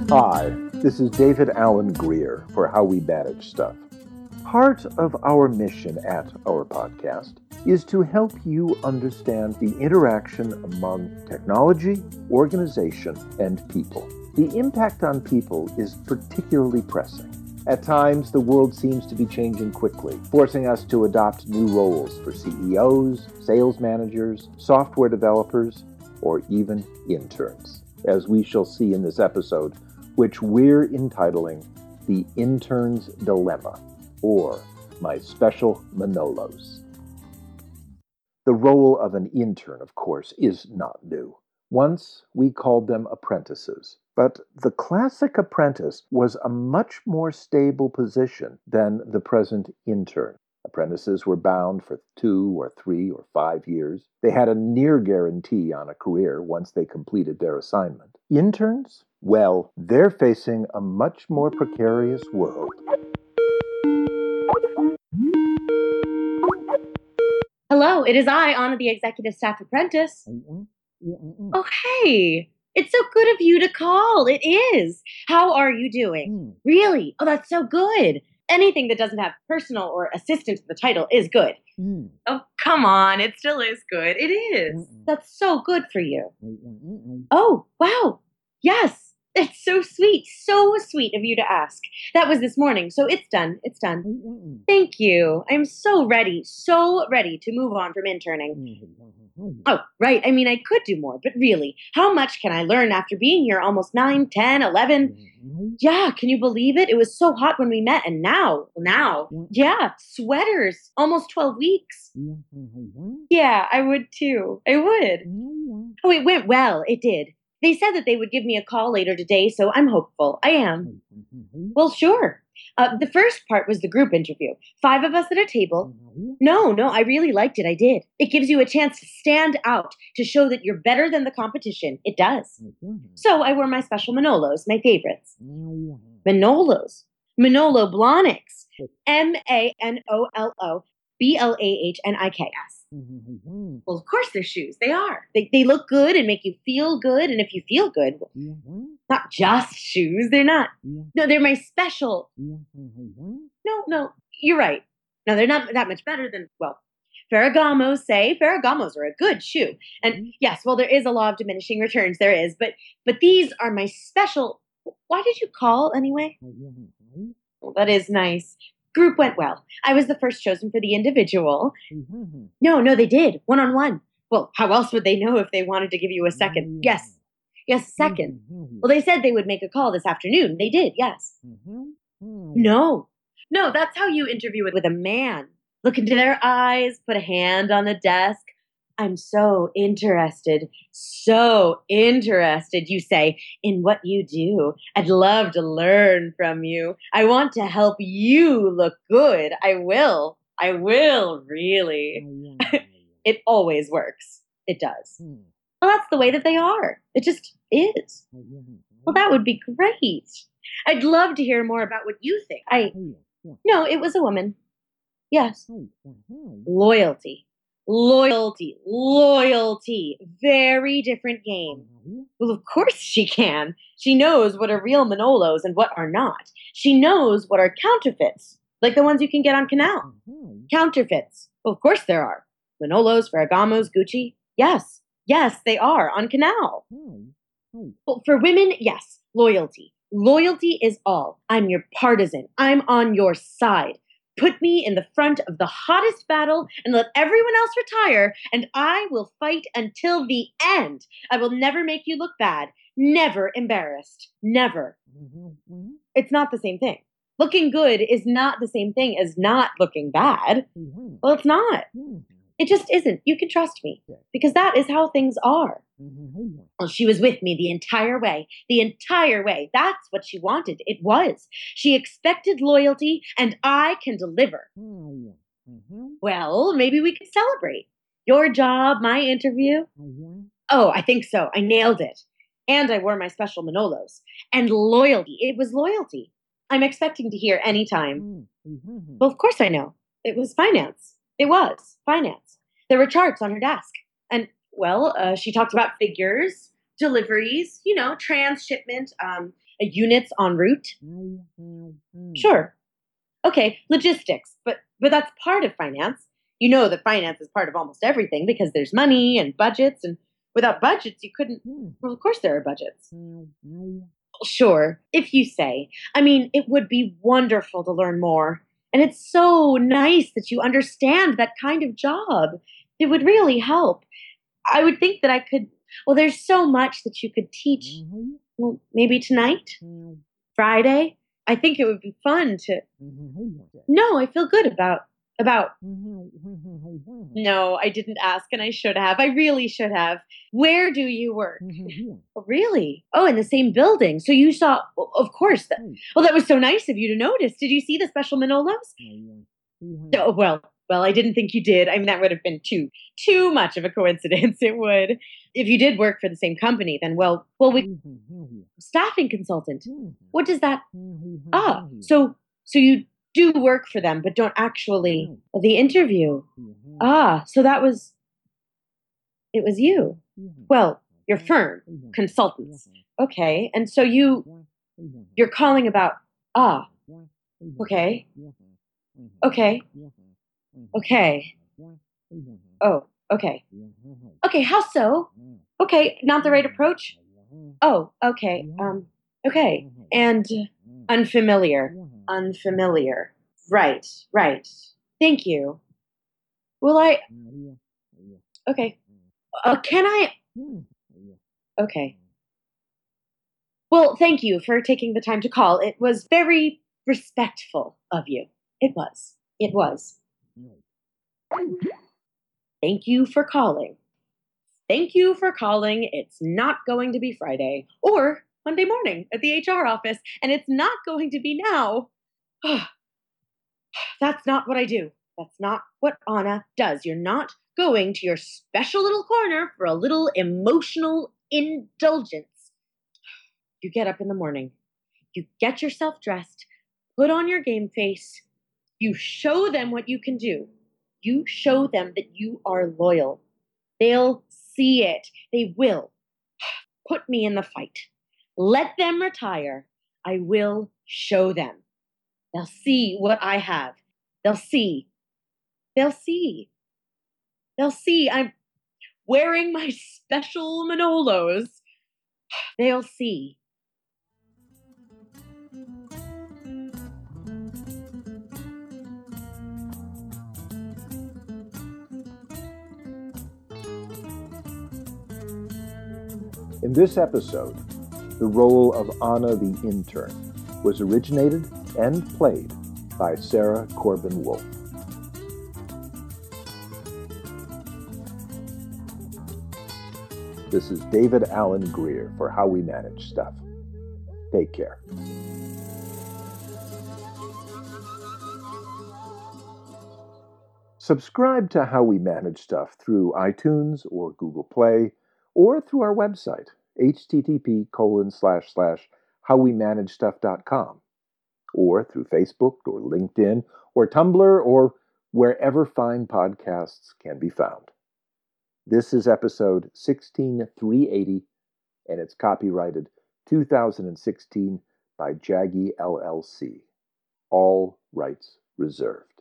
Hi, this is David Allen Greer for How We Manage Stuff. Part of our mission at our podcast is to help you understand the interaction among technology, organization, and people. The impact on people is particularly pressing. At times, the world seems to be changing quickly, forcing us to adopt new roles for CEOs, sales managers, software developers, or even interns, as we shall see in this episode, which we're entitling The Intern's Dilemma, or My Special Manolos. The role of an intern, of course, is not new. Once we called them apprentices, but the classic apprentice was a much more stable position than the present intern. Apprentices were bound for 2 or 3 or 5 years. They had a near guarantee on a career once they completed their assignment. Interns? Well, they're facing a much more precarious world. Hello, it is I, Anna, the Executive Staff Apprentice. Oh, hey. It's so good of you to call. It is. How are you doing? Really? Oh, that's so good. Anything that doesn't have personal or assistant in the title is good. Oh, come on. It still is good. It is. That's so good for you. Oh, wow. Yes. It's so sweet of you to ask. That was this morning, so it's done. It's done. Thank you. I'm so ready to move on from interning. Oh, right. I mean, I could do more, but really, how much can I learn after being here almost 9, 10, 11? Yeah, can you believe it? It was so hot when we met, and now, yeah, sweaters, almost 12 weeks. Yeah, I would too. I would. Oh, it went well. It did. They said that they would give me a call later today, so I'm hopeful. I am. Well, sure. The first part was the group interview. 5 of us at a table. No, I really liked it. I did. It gives you a chance to stand out, to show that you're better than the competition. It does. So I wore my special Manolos, my favorites. Manolos. Manolo Blahniks. MANOLO BLAHNIKS. Well, of course they're shoes. They are. They look good and make you feel good. And if you feel good, not just shoes. They're not. No, they're my special. No, you're right. No, they're not that much better than, well, Ferragamos say. Ferragamos are a good shoe. And yes, well, there is a law of diminishing returns. There is. But these are my special. Why did you call anyway? Well, that is nice. Group went well. I was the first chosen for the individual. No, they did. One-on-one. Well, how else would they know if they wanted to give you a second? Yes, second. Well, they said they would make a call this afternoon. They did, yes. No, that's how you interview with a man. Look into their eyes, put a hand on the desk. I'm so interested, you say, in what you do. I'd love to learn from you. I want to help you look good. I will, really. It always works. It does. Well, that's the way that they are. It just is. Well, that would be great. I'd love to hear more about what you think. No, it was a woman. Yes. Loyalty. Very different game. Well, of course she can. She knows what are real Manolos and what are not. She knows what are counterfeits, like the ones you can get on Canal. Counterfeits. Well, of course there are. Manolos, Ferragamos, Gucci. Yes, they are on Canal. Well, for women, yes, loyalty. Loyalty is all. I'm your partisan. I'm on your side. Put me in the front of the hottest battle and let everyone else retire, and I will fight until the end. I will never make you look bad, never embarrassed, never. It's not the same thing. Looking good is not the same thing as not looking bad. Well, it's not. It just isn't. You can trust me, because that is how things are. Well, she was with me the entire way. That's what she wanted. It was. She expected loyalty, and I can deliver. Well, maybe we could celebrate. Your job, my interview. Oh, I think so. I nailed it. And I wore my special Manolos. And loyalty. It was loyalty. I'm expecting to hear any time. Well, of course I know. It was finance. It was finance. There were charts on her desk. And, well, she talked about figures, deliveries, transshipment, units en route. Sure. Okay, logistics, but that's part of finance. You know that finance is part of almost everything because there's money and budgets, and without budgets, you couldn't. Well, of course, there are budgets. Sure, if you say. I mean, it would be wonderful to learn more. And it's so nice that you understand that kind of job. It would really help. I would think that I could. Well, there's so much that you could teach. Well, maybe tonight? Friday? I think it would be fun to. No, I feel good about. No, I didn't ask and I should have. I really should have. Where do you work? Oh, really? Oh, in the same building. So you saw, of course. That was so nice of you to notice. Did you see the special Manolos? Oh, well, I didn't think you did. I mean, that would have been too much of a coincidence. It would. If you did work for the same company, then we staffing consultant. What does that? So you do work for them, but don't actually the interview. So it was you. Well, your firm, consultants. Okay, and so you're calling about okay, okay, okay. Oh, okay. Okay, how so? Okay, not the right approach? Oh, okay. Okay. And unfamiliar. Unfamiliar. Right, right. Thank you. Will I? Okay. Can I? Okay. Well, thank you for taking the time to call. It was very respectful of you. It was. It was. Thank you for calling. Thank you for calling. It's not going to be Friday or Monday morning at the HR office, and it's not going to be now. That's not what I do. That's not what Anna does. You're not going to your special little corner for a little emotional indulgence. You get up in the morning. You get yourself dressed, put on your game face. You show them what you can do. You show them that you are loyal. They'll see it. They will. Put me in the fight. Let them retire. I will show them. They'll see what I have. They'll see. They'll see. They'll see I'm wearing my special Manolos. They'll see. In this episode, the role of Anna the intern was originated and played by Sarah Corbin Wolf. This is David Alan Grier for How We Manage Stuff. Take care. Subscribe to How We Manage Stuff through iTunes or Google Play, or through our website, http://howwemanagestuff.com, or through Facebook or LinkedIn or Tumblr or wherever fine podcasts can be found. This is episode 16380, and it's copyrighted 2016 by Jaggy LLC. All rights reserved.